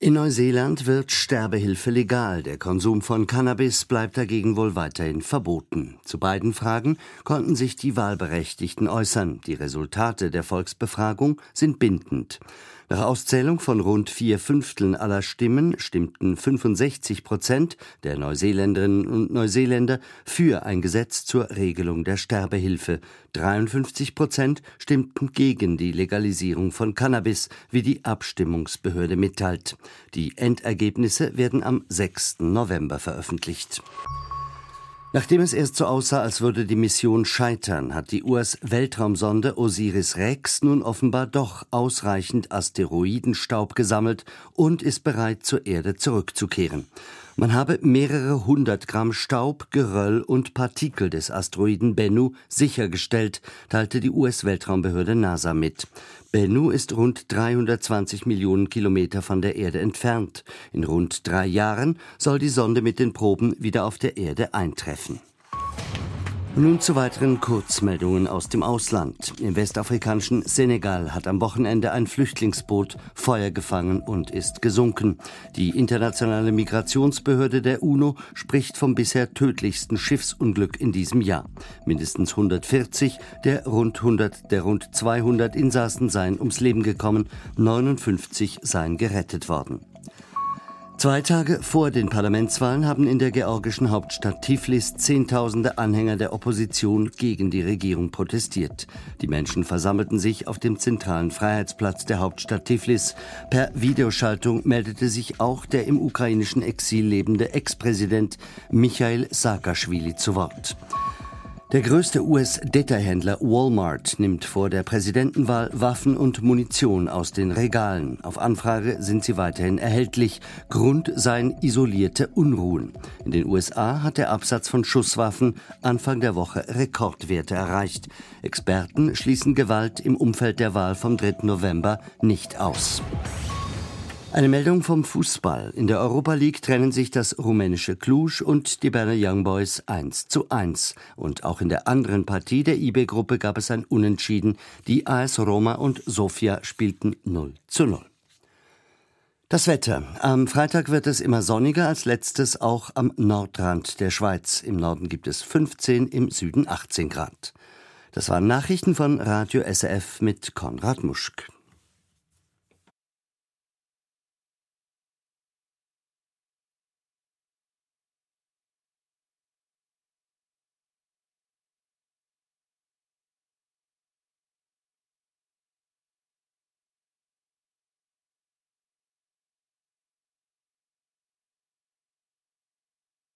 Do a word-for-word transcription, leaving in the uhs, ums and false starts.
In Neuseeland wird Sterbehilfe legal. Der Konsum von Cannabis bleibt dagegen wohl weiterhin verboten. Zu beiden Fragen konnten sich die Wahlberechtigten äußern. Die Resultate der Volksbefragung sind bindend. Nach Auszählung von rund vier Fünfteln aller Stimmen stimmten fünfundsechzig Prozent der Neuseeländerinnen und Neuseeländer für ein Gesetz zur Regelung der Sterbehilfe. dreiundfünfzig Prozent stimmten gegen die Legalisierung von Cannabis, wie die Abstimmungsbehörde mitteilt. Die Endergebnisse werden am sechsten November veröffentlicht. Nachdem es erst so aussah, als würde die Mission scheitern, hat die U S-Weltraumsonde Osiris-Rex nun offenbar doch ausreichend Asteroidenstaub gesammelt und ist bereit, zur Erde zurückzukehren. Man habe mehrere hundert Gramm Staub, Geröll und Partikel des Asteroiden Bennu sichergestellt, teilte die U S-Weltraumbehörde NASA mit. Bennu ist rund dreihundertzwanzig Millionen Kilometer von der Erde entfernt. In rund drei Jahren soll die Sonde mit den Proben wieder auf der Erde eintreffen. Nun zu weiteren Kurzmeldungen aus dem Ausland. Im westafrikanischen Senegal hat am Wochenende ein Flüchtlingsboot Feuer gefangen und ist gesunken. Die internationale Migrationsbehörde der UNO spricht vom bisher tödlichsten Schiffsunglück in diesem Jahr. Mindestens hundertvierzig der rund hundert, der rund zweihundert Insassen seien ums Leben gekommen, neunundfünfzig seien gerettet worden. Zwei Tage vor den Parlamentswahlen haben in der georgischen Hauptstadt Tiflis Zehntausende Anhänger der Opposition gegen die Regierung protestiert. Die Menschen versammelten sich auf dem zentralen Freiheitsplatz der Hauptstadt Tiflis. Per Videoschaltung meldete sich auch der im ukrainischen Exil lebende Ex-Präsident Michail Saakaschwili zu Wort. Der größte U S-Detailhändler Walmart nimmt vor der Präsidentenwahl Waffen und Munition aus den Regalen. Auf Anfrage sind sie weiterhin erhältlich. Grund seien isolierte Unruhen. In den U S A hat der Absatz von Schusswaffen Anfang der Woche Rekordwerte erreicht. Experten schließen Gewalt im Umfeld der Wahl vom dritten November nicht aus. Eine Meldung vom Fußball. In der Europa League trennen sich das rumänische Cluj und die Berner Young Boys eins zu eins. Und auch in der anderen Partie der I B-Gruppe gab es ein Unentschieden. Die A S Roma und Sofia spielten null zu null. Das Wetter. Am Freitag wird es immer sonniger, als letztes auch am Nordrand der Schweiz. Im Norden gibt es fünfzehn, im Süden achtzehn Grad. Das waren Nachrichten von Radio S R F mit Konrad Muschk.